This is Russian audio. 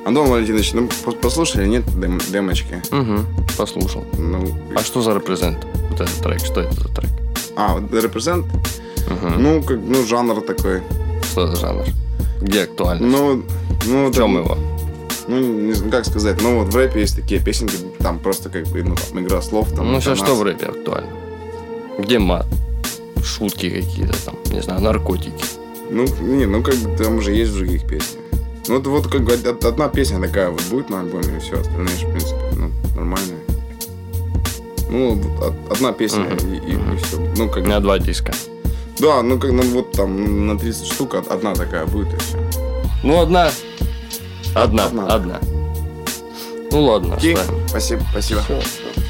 Антон Валентинович, ну послушали, нет демочки? Угу, послушал. Ну, А что за репрезент? Вот этот трек, что это за трек? вот Represent? Угу. Ну, жанр такой. Что за жанр? Где актуальность? Ну, в чем его? Ну, не знаю, как сказать. Ну, вот в рэпе есть такие песенки, там просто как бы, ну, там, игра слов. Там, Ну, сейчас что интонация. в рэпе актуально? Где мат? Шутки какие-то там, не знаю, наркотики. Ну, как бы там уже есть в других песнях. Ну, вот как бы одна песня такая вот будет на альбоме, и все, остальные, в принципе, ну, нормальные. Ну, вот одна песня, и все. Ну, как На 2 диска. Да, ну, как, ну, вот там на 30 штук одна такая будет, и все. Ну, одна. Одна. Ну, ладно, Окей, оставим. спасибо. Всё.